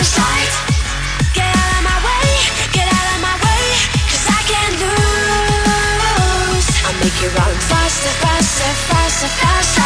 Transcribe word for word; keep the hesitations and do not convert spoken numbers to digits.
flashlight. Get out of my way, get out of my way, 'cause I can't lose. I'll make you run faster, faster, faster, faster.